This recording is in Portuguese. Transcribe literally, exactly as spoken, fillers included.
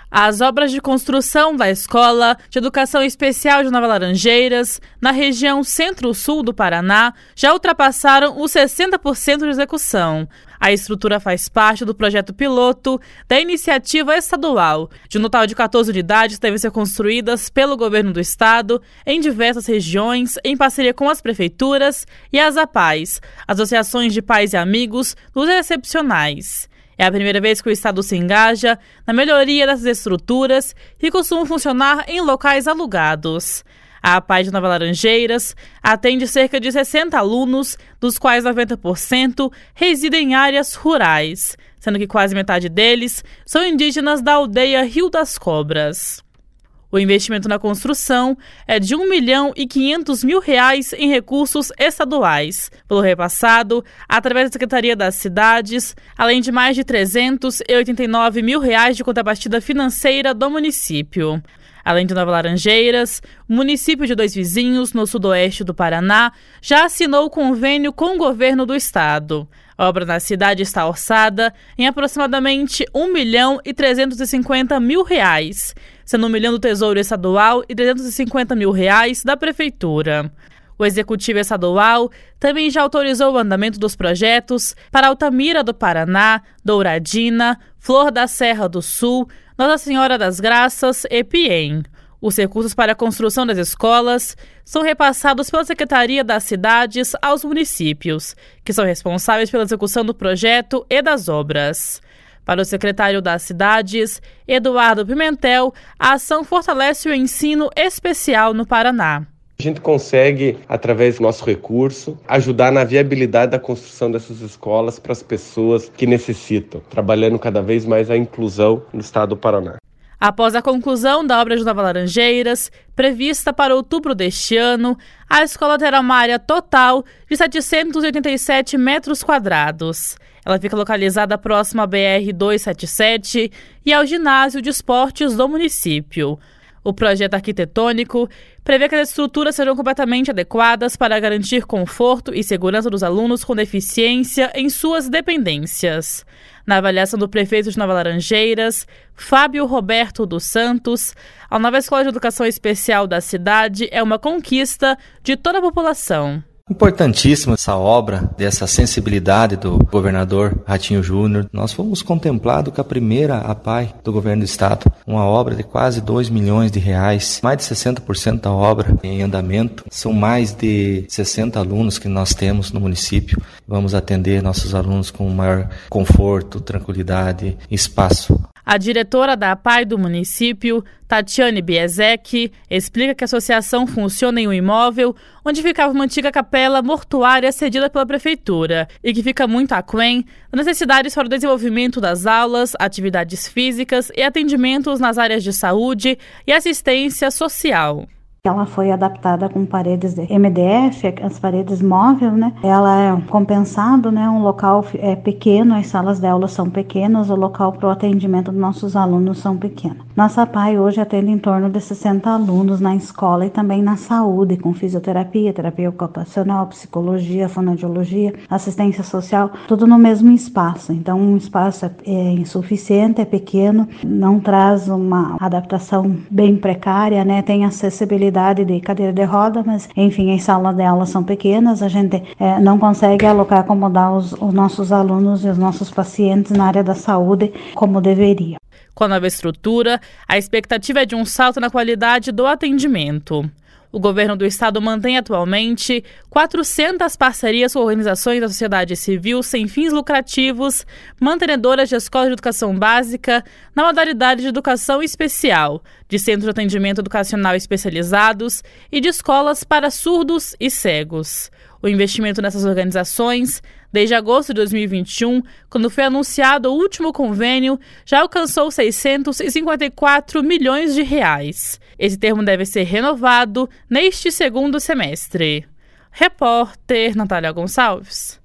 As obras de construção da Escola de Educação Especial de Nova Laranjeiras, na região centro-sul do Paraná, já ultrapassaram os sessenta por cento de execução. A estrutura faz parte do projeto piloto da iniciativa estadual. De um total de quatorze unidades que devem ser construídas pelo governo do estado em diversas regiões, em parceria com as prefeituras e as APAES, Associações de Pais e Amigos dos Excepcionais. É a primeira vez que o estado se engaja na melhoria dessas estruturas que costumam funcionar em locais alugados. A APAE de Nova Laranjeiras atende cerca de sessenta alunos, dos quais noventa por cento residem em áreas rurais, sendo que quase metade deles são indígenas da aldeia Rio das Cobras. O investimento na construção é de um milhão e quinhentos mil reais em recursos estaduais, pelo repassado através da Secretaria das Cidades, além de mais de trezentos e oitenta e nove mil reais de contrapartida financeira do município. Além de Nova Laranjeiras, o município de Dois Vizinhos, no sudoeste do Paraná, já assinou o convênio com o governo do estado. A obra na cidade está orçada em aproximadamente um milhão e trezentos e cinquenta mil reais, sendo um milhão do Tesouro Estadual e trezentos e cinquenta mil reais da Prefeitura. O Executivo Estadual também já autorizou o andamento dos projetos para Altamira do Paraná, Douradina, Flor da Serra do Sul, Nossa Senhora das Graças e Piém. Os recursos para a construção das escolas são repassados pela Secretaria das Cidades aos municípios, que são responsáveis pela execução do projeto e das obras. Para o secretário das Cidades, Eduardo Pimentel, a ação fortalece o ensino especial no Paraná. A gente consegue, através do nosso recurso, ajudar na viabilidade da construção dessas escolas para as pessoas que necessitam, trabalhando cada vez mais a inclusão no estado do Paraná. Após a conclusão da obra de Nova Laranjeiras, prevista para outubro deste ano, a escola terá uma área total de setecentos e oitenta e sete metros quadrados. Ela fica localizada próxima à B R duzentos e setenta e sete e ao ginásio de esportes do município. O projeto arquitetônico prevê que as estruturas sejam completamente adequadas para garantir conforto e segurança dos alunos com deficiência em suas dependências. Na avaliação do prefeito de Nova Laranjeiras, Fábio Roberto dos Santos, a nova Escola de Educação Especial da cidade é uma conquista de toda a população. Importantíssima essa obra, dessa sensibilidade do governador Ratinho Júnior. Nós fomos contemplados com a primeira APAE do governo do estado, uma obra de quase dois milhões de reais, mais de sessenta por cento da obra em andamento. São mais de sessenta alunos que nós temos no município. Vamos atender nossos alunos com maior conforto, tranquilidade e espaço. A diretora da APAE do município, Tatiane Biezek, explica que a associação funciona em um imóvel onde ficava uma antiga capela mortuária cedida pela prefeitura e que fica muito aquém das necessidades para o desenvolvimento das aulas, atividades físicas e atendimentos nas áreas de saúde e assistência social. Ela foi adaptada com paredes de M D F, as paredes móveis, né? Ela é compensado, né? Um local é pequeno, as salas de aula são pequenas, o local para o atendimento dos nossos alunos são pequenos. Nossa APAE hoje atende em torno de sessenta alunos na escola e também na saúde, com fisioterapia, terapia ocupacional, psicologia, fonoaudiologia, assistência social, tudo no mesmo espaço. Então, um espaço é, é insuficiente, é pequeno, não traz uma adaptação bem precária, né? Tem acessibilidade de cadeira de roda, mas enfim, as salas de aula são pequenas, a gente é, não consegue alocar, acomodar os, os nossos alunos e os nossos pacientes na área da saúde como deveria. Com a nova estrutura, a expectativa é de um salto na qualidade do atendimento. O governo do estado mantém atualmente quatrocentas parcerias com organizações da sociedade civil sem fins lucrativos, mantenedoras de escolas de educação básica na modalidade de educação especial, de centros de atendimento educacional especializados e de escolas para surdos e cegos. O investimento nessas organizações, desde agosto de dois mil e vinte e um, quando foi anunciado o último convênio, já alcançou seiscentos e cinquenta e quatro milhões de reais. Esse termo deve ser renovado neste segundo semestre. Repórter Natália Gonçalves.